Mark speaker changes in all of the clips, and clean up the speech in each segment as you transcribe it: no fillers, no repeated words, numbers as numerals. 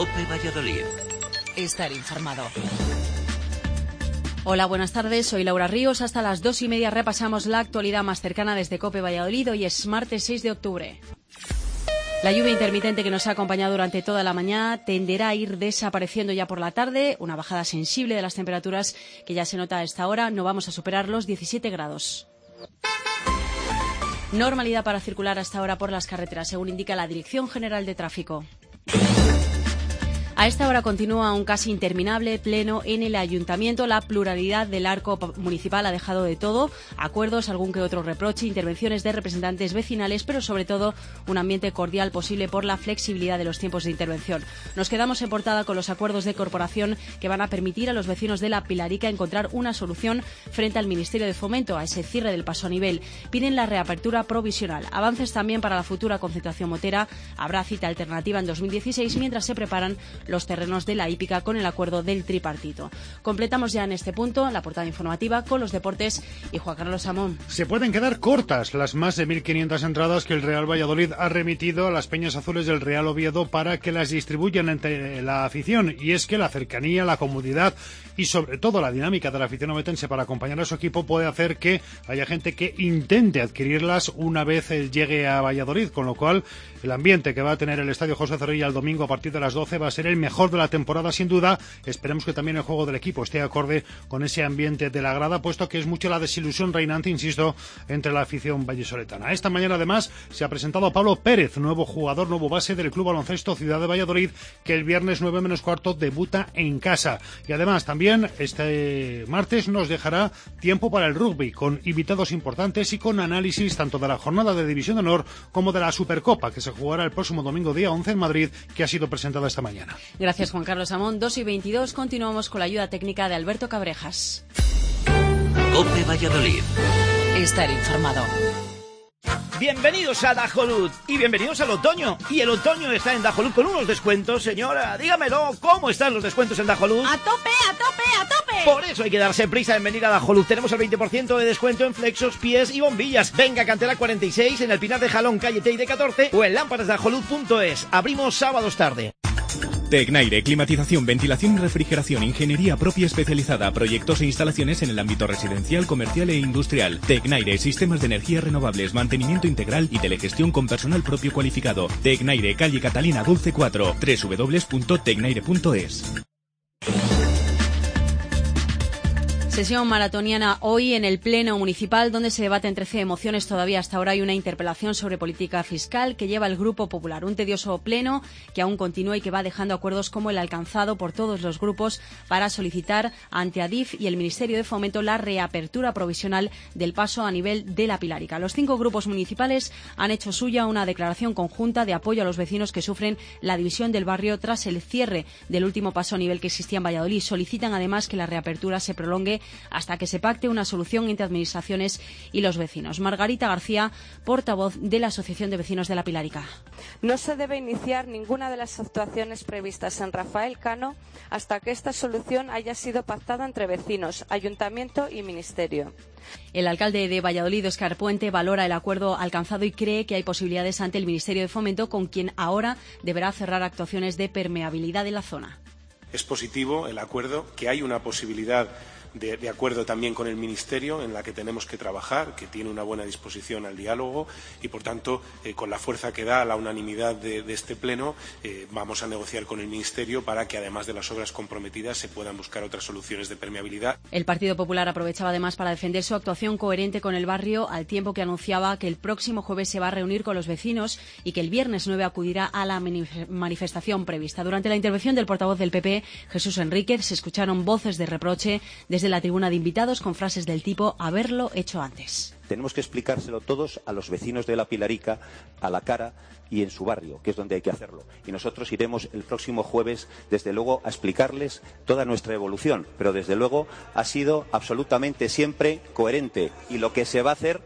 Speaker 1: COPE Valladolid.
Speaker 2: Estar informado. Hola, buenas tardes. Soy Laura Ríos. Hasta las 2:30 repasamos la actualidad más cercana desde COPE Valladolid. Hoy es martes 6 de octubre. La lluvia intermitente que nos ha acompañado durante toda la mañana tenderá a ir desapareciendo ya por la tarde. Una bajada sensible de las temperaturas que ya se nota a esta hora. No vamos a superar los 17 grados. Normalidad para circular hasta ahora por las carreteras, según indica la Dirección General de Tráfico. A esta hora continúa un casi interminable pleno en el Ayuntamiento. La pluralidad del arco municipal ha dejado de todo: acuerdos, algún que otro reproche, intervenciones de representantes vecinales, pero sobre todo un ambiente cordial posible por la flexibilidad de los tiempos de intervención. Nos quedamos en portada con los acuerdos de corporación que van a permitir a los vecinos de La Pilarica encontrar una solución frente al Ministerio de Fomento a ese cierre del paso a nivel. Piden la reapertura provisional. Avances también para la futura concentración motera. Habrá cita alternativa en 2016 mientras se preparan los terrenos de la hípica con el acuerdo del tripartito. Completamos ya en este punto la portada informativa con los deportes y Juan Carlos Samón.
Speaker 3: Se pueden quedar cortas las más de 1.500 entradas que el Real Valladolid ha remitido a las Peñas Azules del Real Oviedo para que las distribuyan entre la afición, y es que la cercanía, la comodidad y sobre todo la dinámica de la afición ovetense para acompañar a su equipo puede hacer que haya gente que intente adquirirlas una vez llegue a Valladolid, con lo cual el ambiente que va a tener el Estadio José Zorrilla el domingo a partir de las 12 va a ser el mejor de la temporada sin duda. Esperemos que también el juego del equipo esté acorde con ese ambiente de la grada, puesto que es mucho la desilusión reinante, insisto, entre la afición vallisoletana. Esta mañana además se ha presentado Pablo Pérez, nuevo jugador, nuevo base del Club Baloncesto Ciudad de Valladolid, que el viernes 9 menos cuarto debuta en casa. Y además también este martes nos dejará tiempo para el rugby, con invitados importantes y con análisis tanto de la jornada de División de Honor como de la Supercopa, que se jugará el próximo domingo día 11 en Madrid, que ha sido presentada esta mañana.
Speaker 2: Gracias, Juan Carlos Amón. 2:22. Continuamos con la ayuda técnica de Alberto Cabrejas.
Speaker 1: COPE Valladolid.
Speaker 2: Estar informado.
Speaker 4: Bienvenidos a Dajolud y bienvenidos al otoño. Y el otoño está en Dajolud con unos descuentos. Señora, dígamelo, ¿cómo están los descuentos en Dajolud?
Speaker 5: ¡A tope, a tope, a tope!
Speaker 4: Por eso hay que darse prisa en venir a Dajolud. Tenemos el 20% de descuento en flexos, pies y bombillas. Venga a Cantera 46 en el Pinar de Jalón, calle Teide 14 o en lámparasdajolud.es. Abrimos sábados tarde.
Speaker 6: Tecnaire, climatización, ventilación y refrigeración, ingeniería propia especializada, proyectos e instalaciones en el ámbito residencial, comercial e industrial. Tecnaire, sistemas de energías renovables, mantenimiento integral y telegestión con personal propio cualificado. Tecnaire, calle Catalina Dulce 4, www.tecnaire.es.
Speaker 2: Sesión maratoniana hoy en el Pleno Municipal, donde se debaten 13 mociones. Todavía hasta ahora hay una interpelación sobre política fiscal que lleva el Grupo Popular. Un tedioso pleno que aún continúa y que va dejando acuerdos como el alcanzado por todos los grupos para solicitar ante Adif y el Ministerio de Fomento la reapertura provisional del paso a nivel de La Pilarica. Los 5 grupos municipales han hecho suya una declaración conjunta de apoyo a los vecinos que sufren la división del barrio tras el cierre del último paso a nivel que existía en Valladolid. Solicitan además que la reapertura se prolongue hasta que se pacte una solución entre administraciones y los vecinos. Margarita García, portavoz de la Asociación de Vecinos de La Pilarica.
Speaker 7: No se debe iniciar ninguna de las actuaciones previstas en Rafael Cano hasta que esta solución haya sido pactada entre vecinos, ayuntamiento y ministerio.
Speaker 2: El alcalde de Valladolid, Óscar Puente, valora el acuerdo alcanzado y cree que hay posibilidades ante el Ministerio de Fomento, con quien ahora deberá cerrar actuaciones de permeabilidad en la zona.
Speaker 8: Es positivo el acuerdo, que hay una posibilidad de acuerdo también con el Ministerio, en la que tenemos que trabajar, que tiene una buena disposición al diálogo y, por tanto, con la fuerza que da la unanimidad de este Pleno, vamos a negociar con el Ministerio para que, además de las obras comprometidas, se puedan buscar otras soluciones de permeabilidad.
Speaker 2: El Partido Popular aprovechaba además para defender su actuación coherente con el barrio, al tiempo que anunciaba que el próximo jueves se va a reunir con los vecinos y que el viernes 9 acudirá a la manifestación prevista. Durante la intervención del portavoz del PP, Jesús Enríquez, se escucharon voces de reproche desde la tribuna de invitados con frases del tipo haberlo hecho antes.
Speaker 9: Tenemos que explicárselo todos a los vecinos de La Pilarica a la cara y en su barrio, que es donde hay que hacerlo. Y nosotros iremos el próximo jueves, desde luego, a explicarles toda nuestra evolución. Pero, desde luego, ha sido absolutamente siempre coherente. Y lo que se va a hacer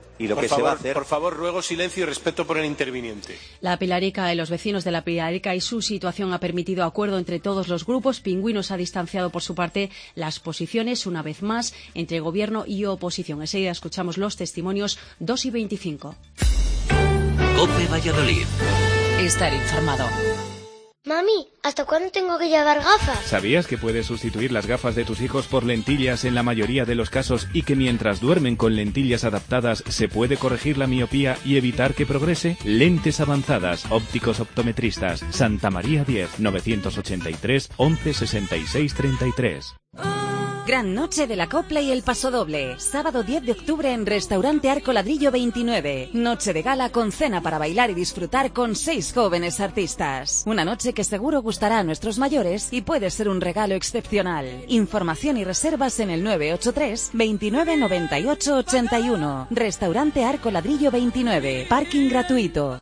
Speaker 8: Por favor, ruego silencio y respeto por el interviniente.
Speaker 2: La Pilarica y los vecinos de La Pilarica y su situación ha permitido acuerdo entre todos los grupos. Pingüinos ha distanciado por su parte las posiciones, una vez más, entre gobierno y oposición. Enseguida escuchamos los testimonios. 2:25.
Speaker 1: COPE Valladolid.
Speaker 2: Estar informado.
Speaker 10: Mami, ¿hasta cuándo tengo que llevar gafas?
Speaker 6: ¿Sabías que puedes sustituir las gafas de tus hijos por lentillas en la mayoría de los casos y que mientras duermen con lentillas adaptadas se puede corregir la miopía y evitar que progrese? Lentes avanzadas, ópticos optometristas, Santa María 10, 983 11 66 33.
Speaker 11: Gran noche de la copla y el pasodoble. Sábado 10 de octubre en Restaurante Arco Ladrillo 29. Noche de gala con cena para bailar y disfrutar con 6 jóvenes artistas. Una noche que seguro gustará a nuestros mayores y puede ser un regalo excepcional. Información y reservas en el 983 29 98 81. Restaurante Arco Ladrillo 29. Parking gratuito.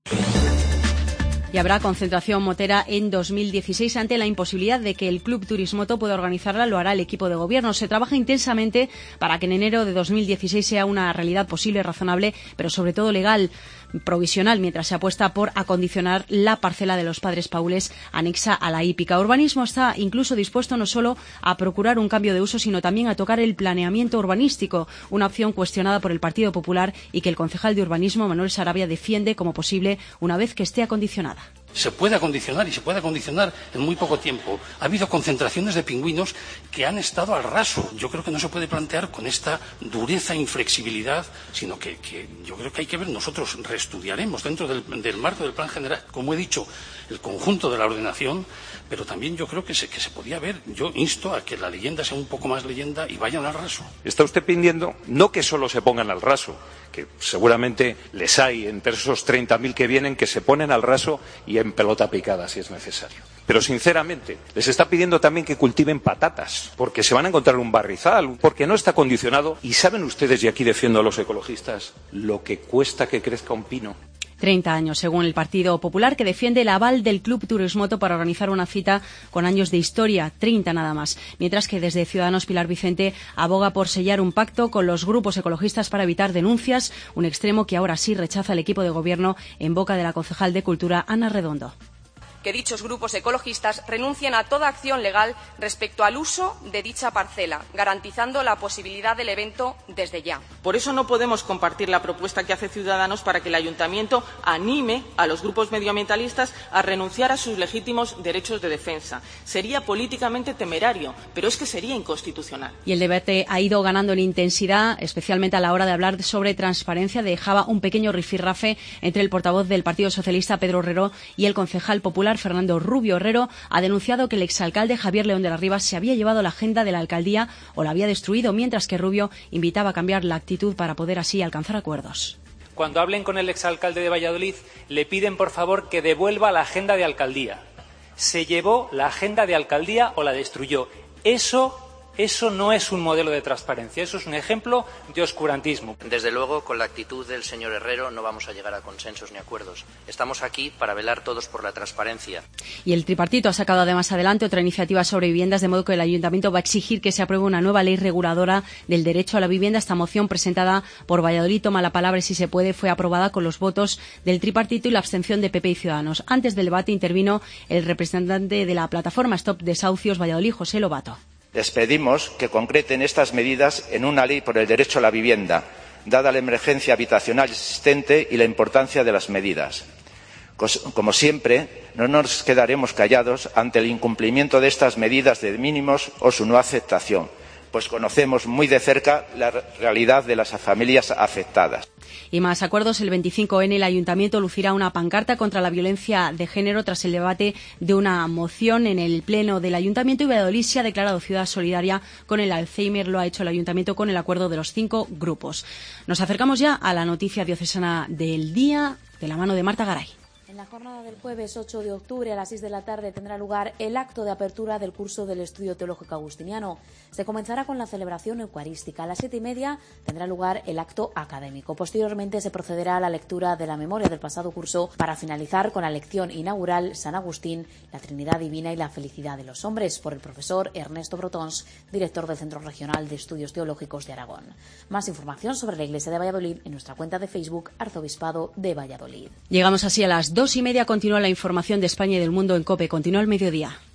Speaker 2: Y habrá concentración motera en 2016 ante la imposibilidad de que el Club Turismoto pueda organizarla. Lo hará el equipo de gobierno. Se trabaja intensamente para que en enero de 2016 sea una realidad posible, razonable, pero sobre todo legal, provisional, mientras se apuesta por acondicionar la parcela de los Padres Paules anexa a la hípica. Urbanismo está incluso dispuesto no solo a procurar un cambio de uso, sino también a tocar el planeamiento urbanístico, una opción cuestionada por el Partido Popular y que el concejal de Urbanismo, Manuel Sarabia, defiende como posible una vez que esté acondicionada.
Speaker 12: Se puede acondicionar y se puede acondicionar en muy poco tiempo. Ha habido concentraciones de pingüinos que han estado al raso. Yo creo que no se puede plantear con esta dureza e inflexibilidad, sino que yo creo que hay que ver, nosotros reestudiaremos dentro del marco del plan general, como he dicho, el conjunto de la ordenación, pero también yo creo que se podía ver. Yo insto a que la leyenda sea un poco más leyenda y vayan al raso.
Speaker 13: Está usted pidiendo no que solo se pongan al raso, que seguramente les hay entre esos 30.000 que vienen que se ponen al raso y en pelota picada si es necesario. Pero sinceramente, les está pidiendo también que cultiven patatas, porque se van a encontrar un barrizal, porque no está condicionado. Y saben ustedes, y aquí defiendo a los ecologistas, lo que cuesta que crezca un pino.
Speaker 2: 30 años, según el Partido Popular, que defiende el aval del Club Turismoto para organizar una cita con años de historia, 30 nada más. Mientras que desde Ciudadanos Pilar Vicente aboga por sellar un pacto con los grupos ecologistas para evitar denuncias, un extremo que ahora sí rechaza el equipo de gobierno en boca de la concejal de Cultura, Ana Redondo.
Speaker 14: Que dichos grupos ecologistas renuncien a toda acción legal respecto al uso de dicha parcela, garantizando la posibilidad del evento desde ya.
Speaker 15: Por eso no podemos compartir la propuesta que hace Ciudadanos para que el Ayuntamiento anime a los grupos medioambientalistas a renunciar a sus legítimos derechos de defensa. Sería políticamente temerario, pero es que sería inconstitucional.
Speaker 2: Y el debate ha ido ganando en intensidad, especialmente a la hora de hablar sobre transparencia. Dejaba un pequeño rifirrafe entre el portavoz del Partido Socialista, Pedro Herrero, y el concejal popular, Fernando Rubio. Herrero ha denunciado que el exalcalde Javier León de la Riva se había llevado la agenda de la alcaldía o la había destruido, mientras que Rubio invitaba a cambiar la actitud para poder así alcanzar acuerdos.
Speaker 16: Cuando hablen con el exalcalde de Valladolid, le piden por favor que devuelva la agenda de alcaldía. ¿Se llevó la agenda de alcaldía o la destruyó? Eso no es un modelo de transparencia, eso es un ejemplo de oscurantismo.
Speaker 17: Desde luego, con la actitud del señor Herrero no vamos a llegar a consensos ni acuerdos. Estamos aquí para velar todos por la transparencia.
Speaker 2: Y el tripartito ha sacado además adelante otra iniciativa sobre viviendas, de modo que el Ayuntamiento va a exigir que se apruebe una nueva ley reguladora del derecho a la vivienda. Esta moción, presentada por Valladolid Toma la Palabra y Si se puede, fue aprobada con los votos del tripartito y la abstención de PP y Ciudadanos. Antes del debate intervino el representante de la plataforma Stop Desahucios Valladolid, José Lobato.
Speaker 18: Les pedimos que concreten estas medidas en una ley por el derecho a la vivienda, dada la emergencia habitacional existente y la importancia de las medidas. Como siempre, no nos quedaremos callados ante el incumplimiento de estas medidas de mínimos o su no aceptación, pues conocemos muy de cerca la realidad de las familias afectadas.
Speaker 2: Y más acuerdos. El 25N, el Ayuntamiento lucirá una pancarta contra la violencia de género tras el debate de una moción en el Pleno del Ayuntamiento, y Valladolid se ha declarado ciudad solidaria con el Alzheimer. Lo ha hecho el Ayuntamiento con el acuerdo de los 5 grupos. Nos acercamos ya a la noticia diocesana del día, de la mano de Marta Garay.
Speaker 19: En la jornada del jueves 8 de octubre a las 6 de la tarde tendrá lugar el acto de apertura del curso del Estudio Teológico Agustiniano. Se comenzará con la celebración eucarística. A las 7:30 tendrá lugar el acto académico. Posteriormente se procederá a la lectura de la memoria del pasado curso para finalizar con la lección inaugural San Agustín, la Trinidad Divina y la Felicidad de los Hombres, por el profesor Ernesto Brotons, director del Centro Regional de Estudios Teológicos de Aragón. Más información sobre la Iglesia de Valladolid en nuestra cuenta de Facebook, Arzobispado de Valladolid.
Speaker 2: Llegamos así a las 2:30. Continúa la información de España y del mundo en COPE. Continúa el mediodía.